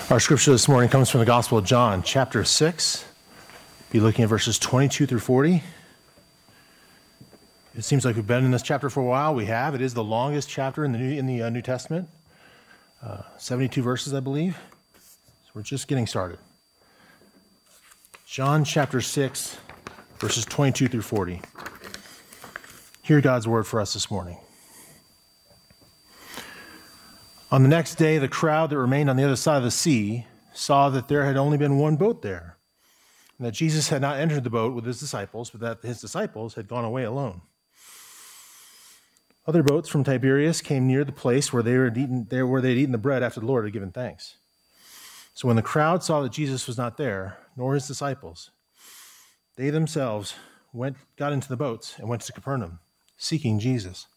Our scripture this morning comes from the Gospel of John, chapter 6. Be looking at verses 22 through 40. It seems like we've been in this chapter for a while. We have. It is the longest chapter in the New Testament. 72 verses, I believe. So we're just getting started. John chapter 6, verses 22 through 40. Hear God's word for us this morning. On the next day, the crowd that remained on the other side of the sea saw that there had only been one boat there, and that Jesus had not entered the boat with his disciples, but that his disciples had gone away alone. Other boats from Tiberias came near the place where they had eaten the bread after the Lord had given thanks. So when the crowd saw that Jesus was not there, nor his disciples, they themselves got into the boats and went to Capernaum, seeking Jesus.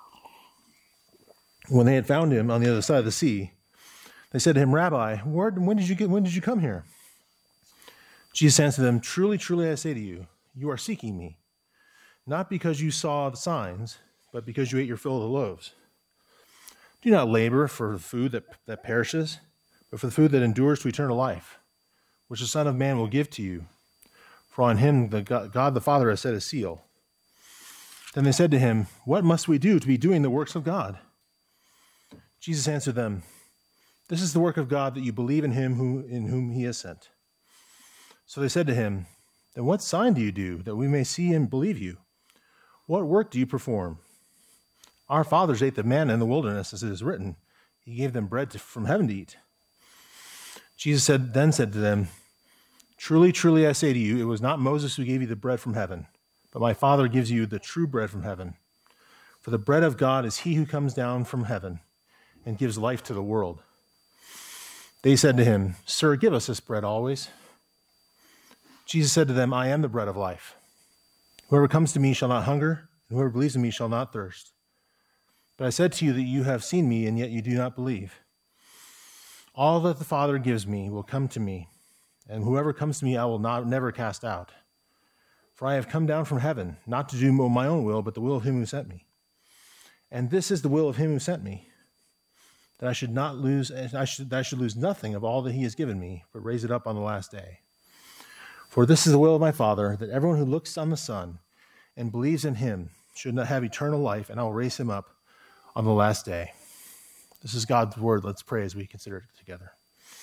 When they had found him on the other side of the sea, they said to him, "Rabbi, when did you come here?" Jesus answered them, "Truly, truly, I say to you, you are seeking me, not because you saw the signs, but because you ate your fill of the loaves. Do not labor for the food that perishes, but for the food that endures to eternal life, which the Son of Man will give to you. For on him God the Father has set a seal." Then they said to him, "What must we do to be doing the works of God?" Jesus answered them, "This is the work of God, that you believe in him in whom he has sent." So they said to him, "Then what sign do you do, that we may see and believe you? What work do you perform? Our fathers ate the manna in the wilderness, as it is written, he gave them bread from heaven to eat." Jesus then said to them, "Truly, truly, I say to you, it was not Moses who gave you the bread from heaven, but my Father gives you the true bread from heaven. For the bread of God is he who comes down from heaven and gives life to the world." They said to him, "Sir, give us this bread always." Jesus said to them, "I am the bread of life. Whoever comes to me shall not hunger, and whoever believes in me shall not thirst. But I said to you that you have seen me, and yet you do not believe. All that the Father gives me will come to me, and whoever comes to me I will never cast out. For I have come down from heaven, not to do my own will, but the will of him who sent me. And this is the will of him who sent me, that I should lose nothing of all that he has given me, but raise it up on the last day. For this is the will of my Father, that everyone who looks on the Son and believes in him should not have eternal life, and I will raise him up on the last day." This is God's word. Let's pray as we consider it together.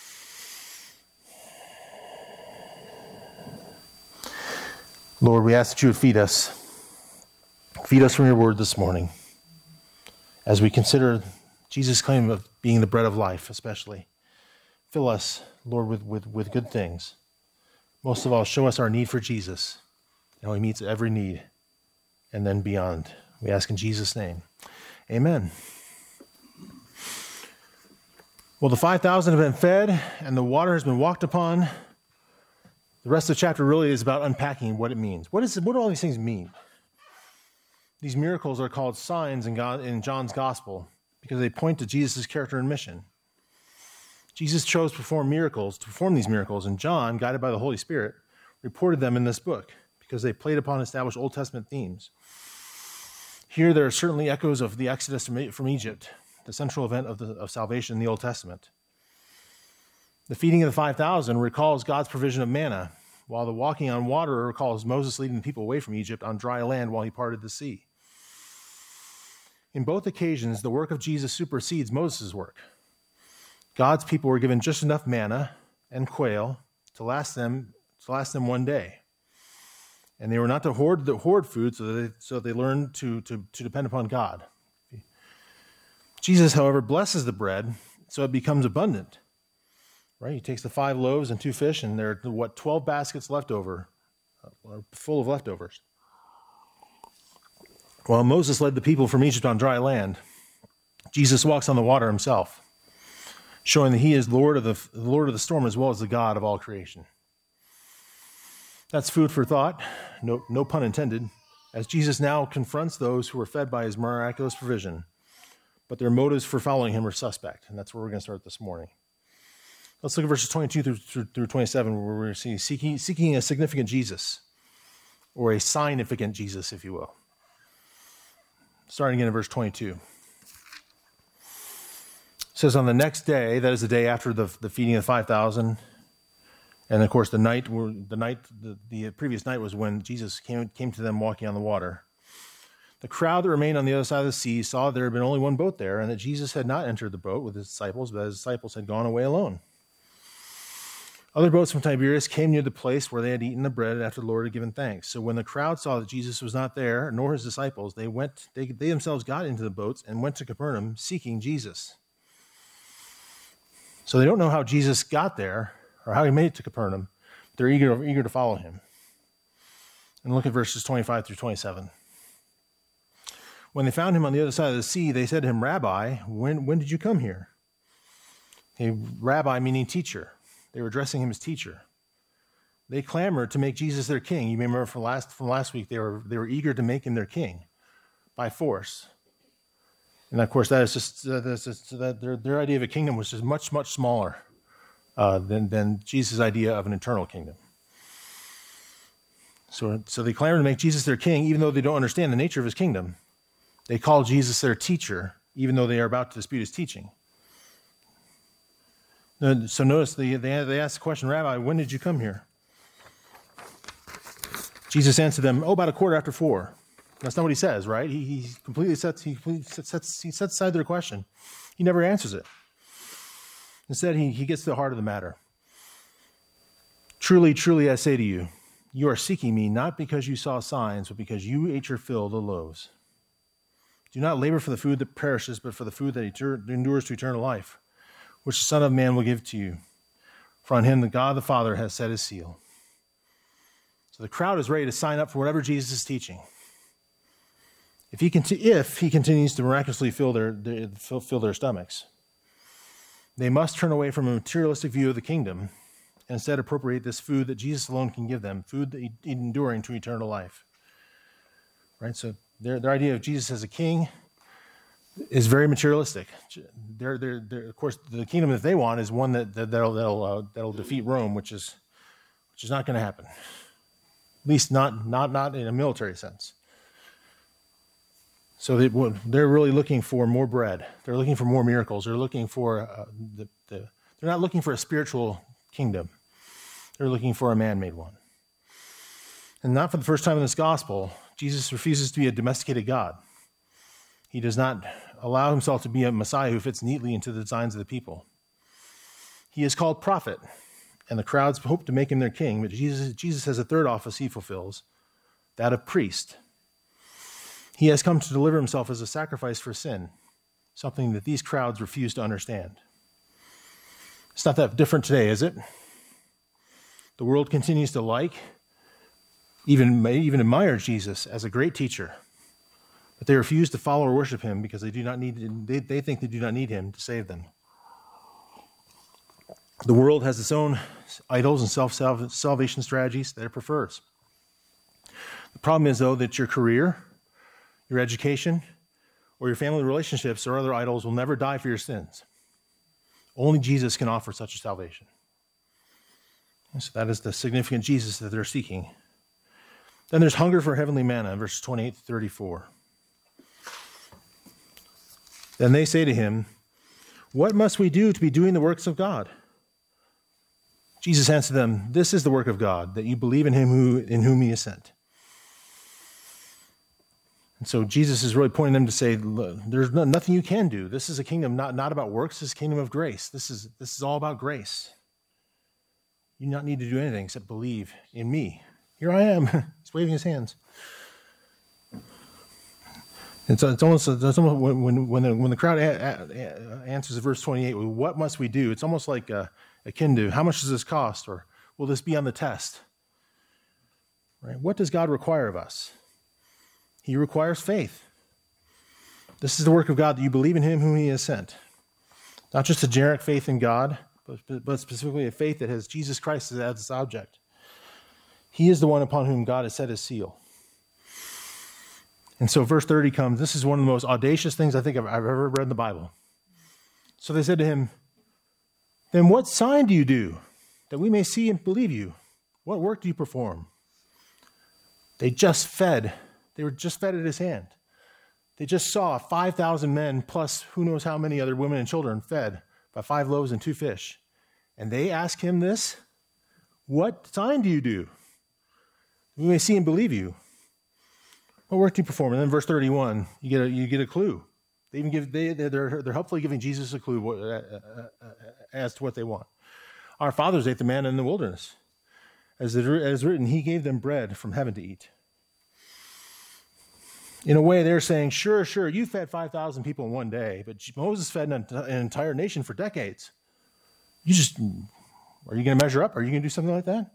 Lord, we ask that you would feed us. Feed us from your word this morning as we consider Jesus' claim of being the bread of life, especially. Fill us, Lord, with good things. Most of all, show us our need for Jesus and how he meets every need and then beyond. We ask in Jesus' name. Amen. Well, the 5,000 have been fed and the water has been walked upon. The rest of the chapter really is about unpacking what it means. What do all these things mean? These miracles are called signs in John's gospel because they point to Jesus' character and mission. Jesus chose to perform these miracles, and John, guided by the Holy Spirit, reported them in this book because they played upon established Old Testament themes. Here, there are certainly echoes of the Exodus from Egypt, the central event of salvation in the Old Testament. The feeding of the 5,000 recalls God's provision of manna, while the walking on water recalls Moses leading the people away from Egypt on dry land while he parted the sea. In both occasions, the work of Jesus supersedes Moses' work. God's people were given just enough manna and quail to last them one day. And they were not to hoard food, so they learned to depend upon God. Jesus, however, blesses the bread so it becomes abundant. Right? He takes the 5 loaves and 2 fish, and there are 12 baskets left over, full of leftovers. While Moses led the people from Egypt on dry land, Jesus walks on the water himself, showing that he is Lord of the storm as well as the God of all creation. That's food for thought, no pun intended, as Jesus now confronts those who are fed by his miraculous provision, but their motives for following him are suspect, and that's where we're going to start this morning. Let's look at verses 22 through 27, where we're seeking a significant Jesus, or a significant Jesus, if you will. Starting again in verse 22. says on the next day, that is the day after the feeding of the 5,000, and of course the previous night was when Jesus came to them walking on the water. The crowd that remained on the other side of the sea saw there had been only one boat there, and that Jesus had not entered the boat with his disciples, but his disciples had gone away alone. Other boats from Tiberias came near the place where they had eaten the bread after the Lord had given thanks. So when the crowd saw that Jesus was not there, nor his disciples, they themselves got into the boats and went to Capernaum seeking Jesus. So they don't know how Jesus got there or how he made it to Capernaum. They're eager to follow him. And look at verses 25 through 27. When they found him on the other side of the sea, they said to him, Rabbi, when did you come here? Okay, Rabbi meaning teacher. They were addressing him as teacher. They clamored to make Jesus their king. You may remember from last week, they were eager to make him their king by force. And of course, that's just their idea of a kingdom was just much, much smaller than Jesus' idea of an eternal kingdom. So they clamor to make Jesus their king, even though they don't understand the nature of his kingdom. They call Jesus their teacher, even though they are about to dispute his teaching. So notice they ask the question, Rabbi, when did you come here? Jesus answered them, about 4:15. That's not what he says, right? He sets aside their question. He never answers it. Instead, he gets to the heart of the matter. Truly, truly, I say to you, you are seeking me not because you saw signs, but because you ate your fill of the loaves. Do not labor for the food that perishes, but for the food that endures to eternal life, which the Son of Man will give to you. For on him the God the Father has set his seal. So the crowd is ready to sign up for whatever Jesus is teaching. If he continues to miraculously fill their stomachs, they must turn away from a materialistic view of the kingdom and instead appropriate this food that Jesus alone can give them, food that enduring to eternal life. Right? So their idea of Jesus as a king is very materialistic. Of course, the kingdom that they want is one that'll defeat Rome, which is not going to happen. At least not in a military sense. So they're really looking for more bread. They're looking for more miracles. They're looking for they're not looking for a spiritual kingdom. They're looking for a man-made one. And not for the first time in this gospel, Jesus refuses to be a domesticated God. He does not allow himself to be a Messiah who fits neatly into the designs of the people. He is called prophet, and the crowds hope to make him their king, but Jesus has a third office he fulfills, that of priest. He has come to deliver himself as a sacrifice for sin, something that these crowds refuse to understand. It's not that different today, is it? The world continues to even admire Jesus as a great teacher, but they refuse to follow or worship him because they think they do not need him to save them. The world has its own idols and self-salvation strategies that it prefers. The problem is, though, that your career, your education, or your family relationships or other idols will never die for your sins. Only Jesus can offer such a salvation. And so that is the significant Jesus that they're seeking. Then there's hunger for heavenly manna, verses 28 to 34. Then they say to him, what must we do to be doing the works of God? Jesus answered them, this is the work of God, that you believe in him in whom he is sent. And so Jesus is really pointing them to say, there's nothing you can do. This is a kingdom not about works. This is a kingdom of grace. This is all about grace. You do not need to do anything except believe in me. Here I am. He's waving his hands. And so it's almost when the crowd answers verse 28, well, what must we do? It's almost like akin to, how much does this cost? Or will this be on the test? Right? What does God require of us? He requires faith. This is the work of God, that you believe in him whom he has sent. Not just a generic faith in God, but specifically a faith that has Jesus Christ as its object. He is the one upon whom God has set his seal. And so verse 30 comes. This is one of the most audacious things I think I've ever read in the Bible. So they said to him, then what sign do you do that we may see and believe you? What work do you perform? They were just fed at his hand. They just saw 5,000 men plus who knows how many other women and children fed by 5 loaves and 2 fish. And they ask him this, what sign do you do? We may see and believe you. What work do you perform? And then verse 31, you get a clue. They're helpfully giving Jesus a clue as to what they want. Our fathers ate the manna in the wilderness. As written, he gave them bread from heaven to eat. In a way, they're saying, sure, you fed 5,000 people in one day, but Moses fed an entire nation for decades. Are you going to measure up? Are you going to do something like that?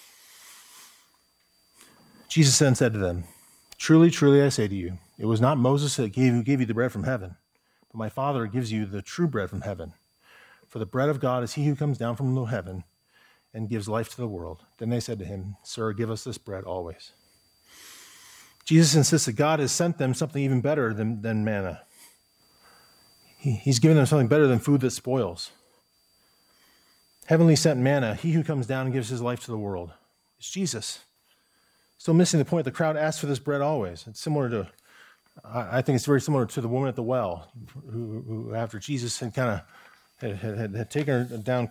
Jesus then said to them, truly, truly, I say to you, it was not Moses who gave you the bread from heaven, but my Father gives you the true bread from heaven. For the bread of God is he who comes down from heaven and gives life to the world. Then they said to him, Sir, give us this bread always. Jesus insists that God has sent them something even better than manna. He's given them something better than food that spoils. Heavenly sent manna, he who comes down and gives his life to the world. It's Jesus. Still missing the point, the crowd asked for this bread always. It's similar to, I think it's very similar to the woman at the well, who after Jesus had kind of had taken her down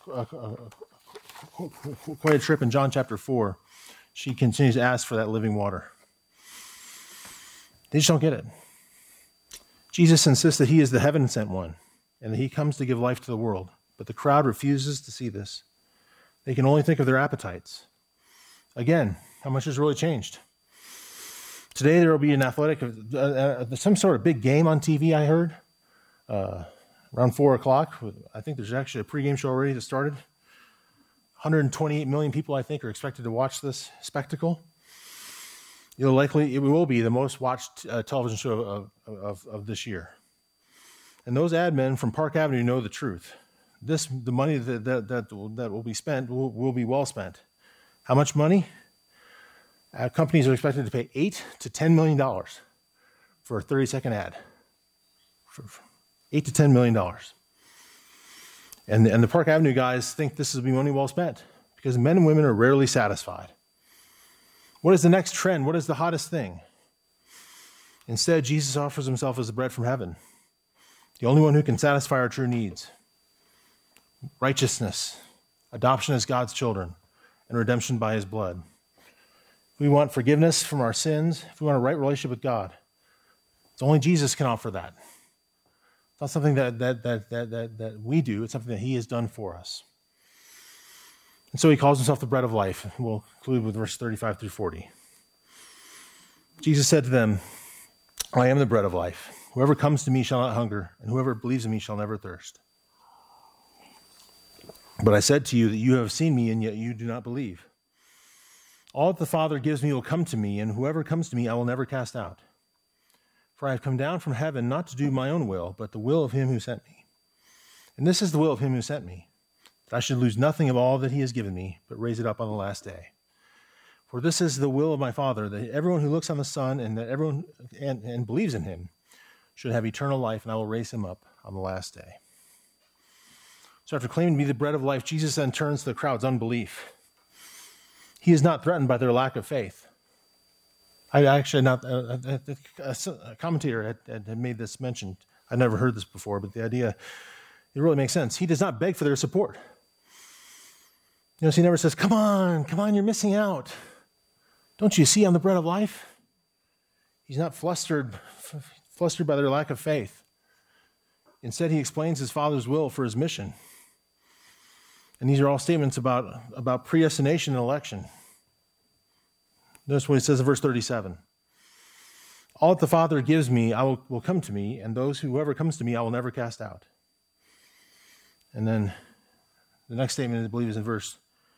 quite a trip in John chapter 4, she continues to ask for that living water. They just don't get it. Jesus insists that he is the heaven-sent one and that he comes to give life to the world. But the crowd refuses to see this. They can only think of their appetites. Again, how much has really changed? Today there will be an athletic, some sort of big game on TV, I heard, around 4 o'clock. I think there's actually a pregame show already that started. 128 million people, I think, are expected to watch this spectacle. It will be the most watched television show of this year. And those ad men from Park Avenue know the truth. The money that will be spent will be well spent. How much money? Companies are expected to pay $8 to $10 million for a 30-second ad. For $8 to $10 million. And the Park Avenue guys think this will be money well spent because men and women are rarely satisfied. What is the next trend? What is the hottest thing? Instead, Jesus offers himself as the bread from heaven, the only one who can satisfy our true needs. Righteousness, adoption as God's children, and redemption by his blood. If we want forgiveness from our sins, if we want a right relationship with God, it's only Jesus can offer that. It's not something that we do. It's something that he has done for us. And so he calls himself the bread of life. We'll conclude with verse 35 through 40. Jesus said to them, I am the bread of life. Whoever comes to me shall not hunger, and whoever believes in me shall never thirst. But I said to you that you have seen me, and yet you do not believe. All that the Father gives me will come to me, and whoever comes to me I will never cast out. For I have come down from heaven not to do my own will, but the will of him who sent me. And this is the will of him who sent me, that I should lose nothing of all that he has given me, but raise it up on the last day. For this is the will of my Father, that everyone who looks on the Son and that everyone and believes in him should have eternal life, and I will raise him up on the last day. So after claiming to be the bread of life, Jesus then turns to the crowd's unbelief. He is not threatened by their lack of faith. A commentator had made this mention. I'd never heard this before, but the idea, it really makes sense. He does not beg for their support. So he never says, come on, you're missing out. Don't you see I'm the bread of life? He's not flustered by their lack of faith. Instead, he explains his Father's will for his mission. And these are all statements about predestination and election. Notice what he says in verse 37. All that the Father gives me will come to me, and whoever comes to me I will never cast out. And then the next statement, I believe, is in verse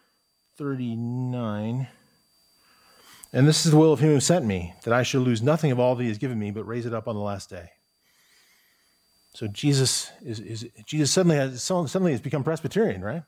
39. And this is the will of him who sent me, that I should lose nothing of all that he has given me, but raise it up on the last day. So Jesus suddenly has become Presbyterian, right?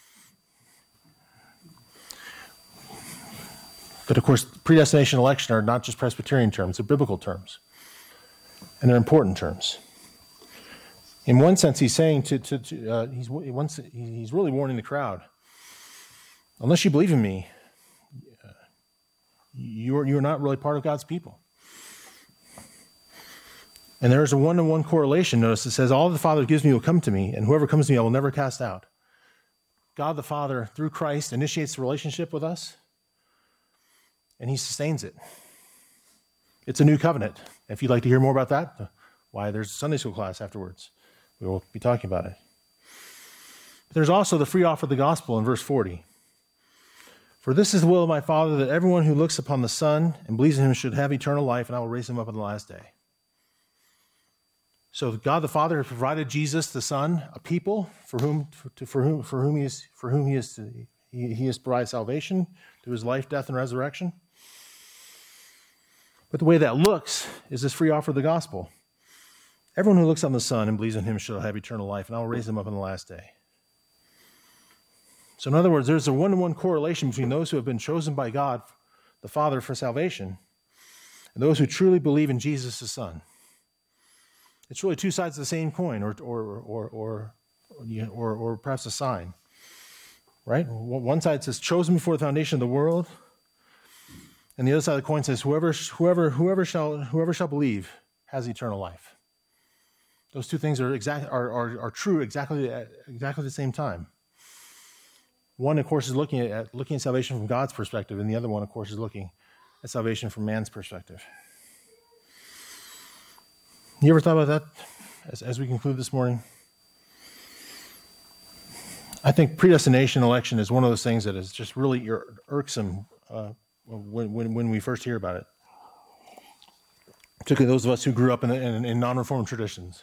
But of course, predestination and election are not just Presbyterian terms, they're biblical terms. And they're important terms. In one sense, he's saying he's really warning the crowd. Unless you believe in me, you're not really part of God's people. And there is a one-to-one correlation. Notice it says, all the Father gives me will come to me, and whoever comes to me I will never cast out. God the Father, through Christ, initiates the relationship with us, and he sustains it. It's a new covenant. If you'd like to hear more about that, why, there's a Sunday school class afterwards. We will be talking about it. But there's also the free offer of the gospel in verse 40. For this is the will of my Father, that everyone who looks upon the Son and believes in him should have eternal life, and I will raise him up on the last day. So God the Father has provided Jesus the Son, a people for whom he has provided salvation through his life, death, and resurrection. But the way that looks is this free offer of the gospel. Everyone who looks on the Son and believes in him shall have eternal life, and I will raise him up on the last day. So in other words, there's a one-to-one correlation between those who have been chosen by God, the Father, for salvation, and those who truly believe in Jesus the Son. It's really two sides of the same coin, or perhaps a sign, right? One side says chosen before the foundation of the world, and the other side of the coin says whoever shall believe has eternal life. Those two things are true exactly at the same time. One, of course, is looking at salvation from God's perspective, and the other one, of course, is looking at salvation from man's perspective. You ever thought about that as we conclude this morning? I think predestination election is one of those things that is just really irksome when we first hear about it. Particularly those of us who grew up in non-reformed traditions.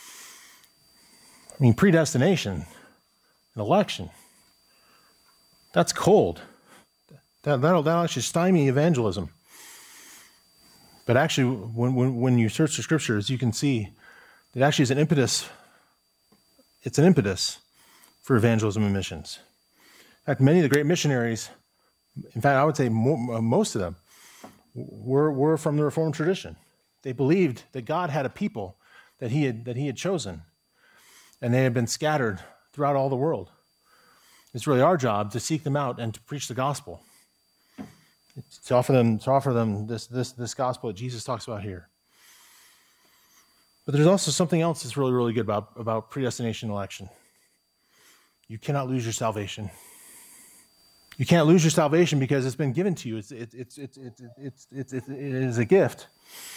I mean, predestination, an election, that's cold. That'll actually stymie evangelism. But actually, when you search the scriptures, you can see that actually is an impetus. It's an impetus for evangelism and missions. In fact, many of the great missionaries, in fact, I would say most of them, were from the Reformed tradition. They believed that God had a people that he had chosen, and they had been scattered throughout all the world. It's really our job to seek them out and to preach the gospel. To offer them this gospel that Jesus talks about here. But there's also something else that's really, really good about predestination election. You cannot lose your salvation. You can't lose your salvation because it's been given to you. It is a gift.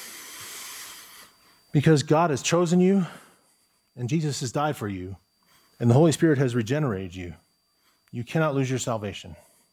Because God has chosen you, and Jesus has died for you, and the Holy Spirit has regenerated you. You cannot lose your salvation.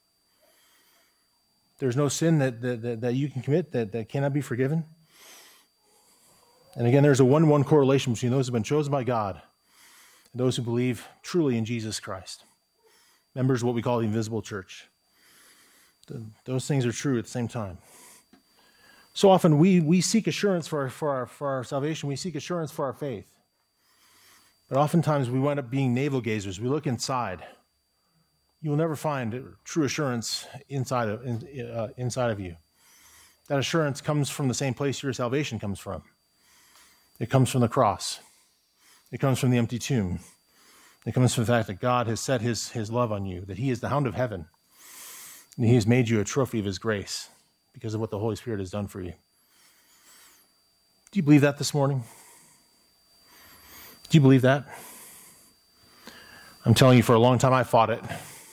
There's no sin that you can commit that cannot be forgiven. And again, there's a one-to-one correlation between those who have been chosen by God and those who believe truly in Jesus Christ. Members of what we call the invisible church. Those things are true at the same time. So often we seek assurance for our salvation. We seek assurance for our faith. But oftentimes we wind up being navel gazers. We look inside. You will never find true assurance inside of you. That assurance comes from the same place your salvation comes from. It comes from the cross. It comes from the empty tomb. It comes from the fact that God has set his love on you, that he is the hound of heaven, and he has made you a trophy of his grace because of what the Holy Spirit has done for you. Do you believe that this morning? Do you believe that? I'm telling you, for a long time I fought it.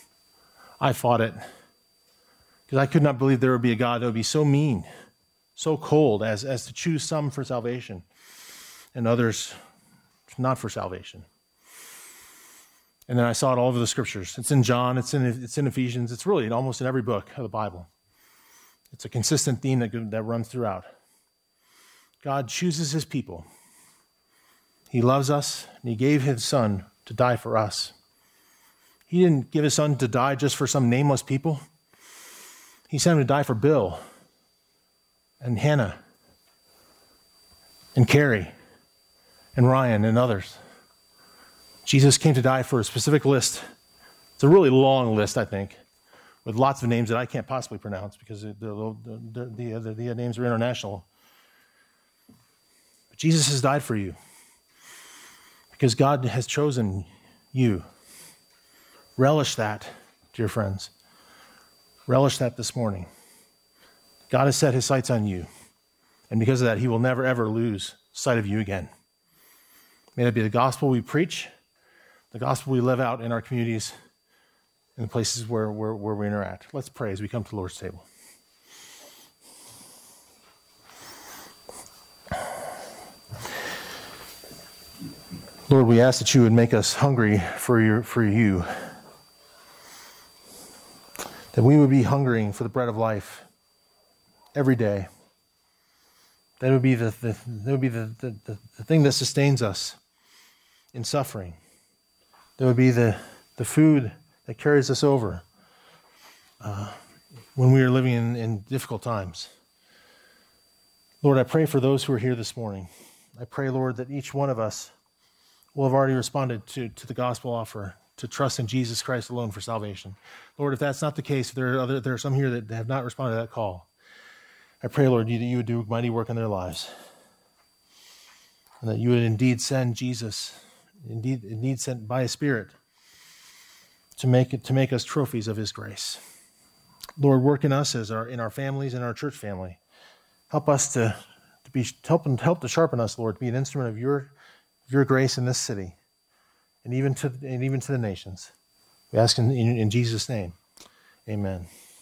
Because I could not believe there would be a God that would be so mean, so cold as to choose some for salvation and others not for salvation. And then I saw it all over the scriptures. It's in John, it's in Ephesians, it's really almost in every book of the Bible. It's a consistent theme that runs throughout. God chooses his people. He loves us, and he gave his son to die for us. He didn't give his son to die just for some nameless people. He sent him to die for Bill and Hannah and Carrie and Ryan and others. Jesus came to die for a specific list. It's a really long list, I think, with lots of names that I can't possibly pronounce because the names are international. But Jesus has died for you because God has chosen you. Relish that, dear friends. Relish that this morning. God has set his sights on you. And because of that, he will never, ever lose sight of you again. May that be the gospel we preach, the gospel we live out in our communities, in the places where we interact. Let's pray as we come to the Lord's table. Lord, we ask that you would make us hungry for you, that we would be hungering for the bread of life every day. That would be the thing that sustains us in suffering. That would be the food that carries us over when we are living in difficult times. Lord, I pray for those who are here this morning. I pray, Lord, that each one of us will have already responded to the gospel offer to trust in Jesus Christ alone for salvation. Lord, if that's not the case, if there are some here that have not responded to that call, I pray, Lord, that you would do mighty work in their lives, and that you would indeed send Jesus, indeed sent by His Spirit, to make us trophies of His grace. Lord, work in us in our families and our church family. Help us to help to sharpen us, Lord, to be an instrument of your grace in this city, and even to the nations. We ask in Jesus' name. Amen.